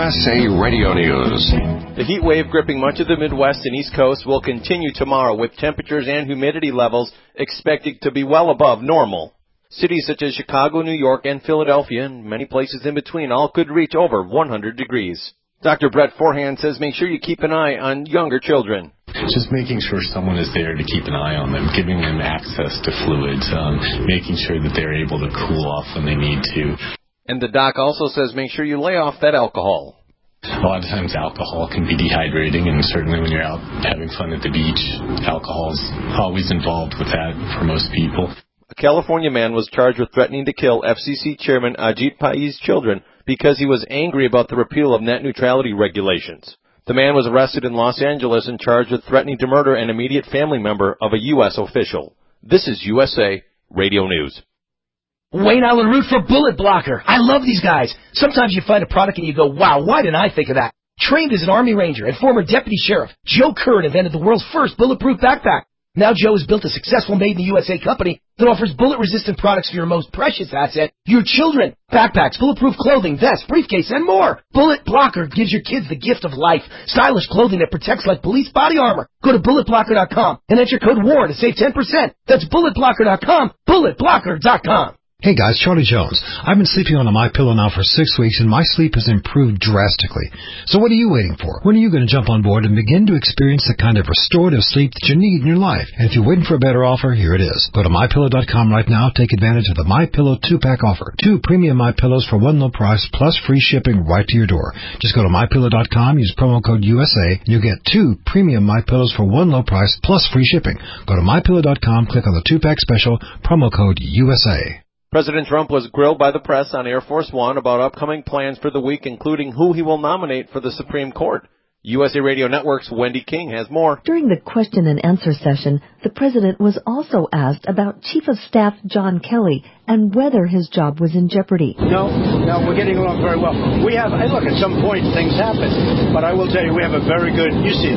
USA Radio News. The heat wave gripping much of the Midwest and East Coast will continue tomorrow, with temperatures and humidity levels expected to be well above normal. Cities such as Chicago, New York, and Philadelphia, and many places in between, all could reach over 100 degrees. Dr. Brett Forehand says make sure you keep an eye on younger children. Just making sure someone is there to keep an eye on them, giving them access to fluids, making sure that they're able to cool off when they need to. And the doc also says make sure you lay off that alcohol. A lot of times alcohol can be dehydrating, and certainly when you're out having fun at the beach, alcohol's always involved with that for most people. A California man was charged with threatening to kill FCC Chairman Ajit Pai's children because he was angry about the repeal of net neutrality regulations. The man was arrested in Los Angeles and charged with threatening to murder an immediate family member of a U.S. official. This is USA Radio News. Wayne Allen Root for Bullet Blocker. I love these guys. Sometimes you find a product and you go, wow, why didn't I think of that? Trained as an Army Ranger and former Deputy Sheriff, Joe Curran invented the world's first bulletproof backpack. Now Joe has built a successful made-in-the-USA company that offers bullet-resistant products for your most precious asset, your children. Backpacks, bulletproof clothing, vests, briefcase, and more. Bullet Blocker gives your kids the gift of life. Stylish clothing that protects like police body armor. Go to BulletBlocker.com and enter code WAR to save 10%. That's BulletBlocker.com, BulletBlocker.com. Hey guys, Charlie Jones. I've been sleeping on a MyPillow now for 6 weeks and my sleep has improved drastically. So what are you waiting for? When are you going to jump on board and begin to experience the kind of restorative sleep that you need in your life? And if you're waiting for a better offer, here it is. Go to MyPillow.com right now. Take advantage of the MyPillow 2-pack offer. 2 premium MyPillows for one low price plus free shipping right to your door. Just go to MyPillow.com, use promo code USA, and you'll get 2 premium MyPillows for one low price plus free shipping. Go to MyPillow.com, click on the 2-pack special, promo code USA. President Trump was grilled by the press on Air Force One about upcoming plans for the week, including who he will nominate for the Supreme Court. USA Radio Network's Wendy King has more. During the question and answer session, the president was also asked about Chief of Staff John Kelly and whether his job was in jeopardy. No, we're getting along very well. Look, at some point things happen, but I will tell you, we have a very good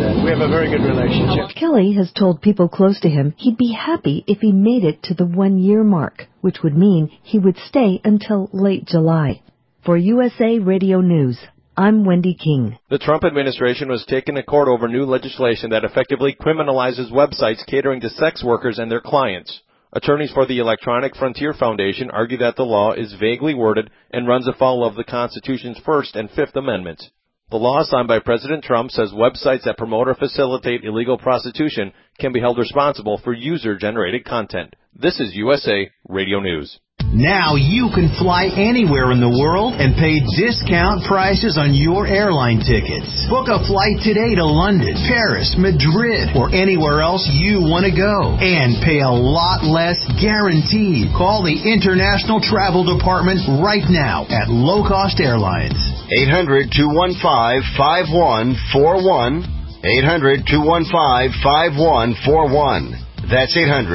relationship. Kelly has told people close to him he'd be happy if he made it to the 1-year mark, which would mean he would stay until late July. For USA Radio News, I'm Wendy King. The Trump administration was taken to court over new legislation that effectively criminalizes websites catering to sex workers and their clients. Attorneys for the Electronic Frontier Foundation argue that the law is vaguely worded and runs afoul of the Constitution's First and Fifth Amendments. The law signed by President Trump says websites that promote or facilitate illegal prostitution can be held responsible for user-generated content. This is USA Radio News. Now you can fly anywhere in the world and pay discount prices on your airline tickets. Book a flight today to London, Paris, Madrid, or anywhere else you want to go. And pay a lot less guaranteed. Call the International Travel Department right now at Low Cost Airlines. 800-215-5141. 800-215-5141. That's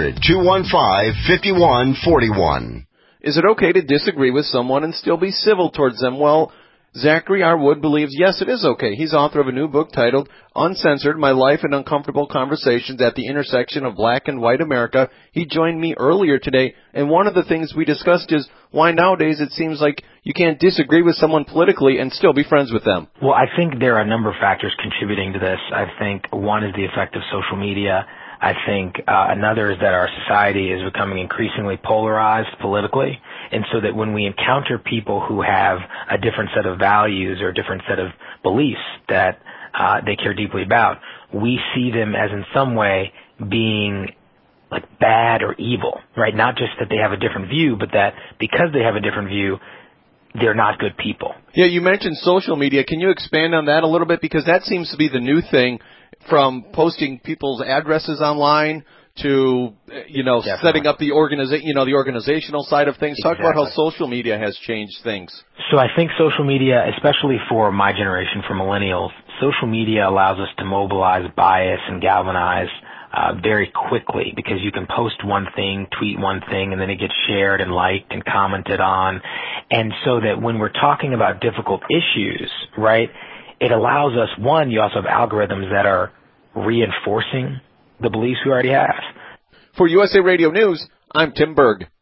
800-215-5141. Is it okay to disagree with someone and still be civil towards them? Well, Zachary R. Wood believes, yes, it is okay. He's author of a new book titled Uncensored, My Life in Uncomfortable Conversations at the Intersection of Black and White America. He joined me earlier today, and one of the things we discussed is why nowadays it seems like you can't disagree with someone politically and still be friends with them. Well, I think there are a number of factors contributing to this. I think one is the effect of social media. I think another is that our society is becoming increasingly polarized politically, and so that when we encounter people who have a different set of values or a different set of beliefs that they care deeply about, we see them as in some way being like bad or evil, right? Not just that they have a different view, but that because they have a different view, they're not good people. Yeah, you mentioned social media. Can you expand on that a little bit? Because that seems to be the new thing, from posting people's addresses online to, setting up the organizational side of things. Exactly. Talk about how social media has changed things. So I think social media, especially for my generation, for millennials, social media allows us to mobilize bias and galvanize very quickly, because you can post one thing, tweet one thing, and then it gets shared and liked and commented on. And so that when we're talking about difficult issues, right, it allows us, one, you also have algorithms that are reinforcing the beliefs we already have. For USA Radio News, I'm Tim Berg.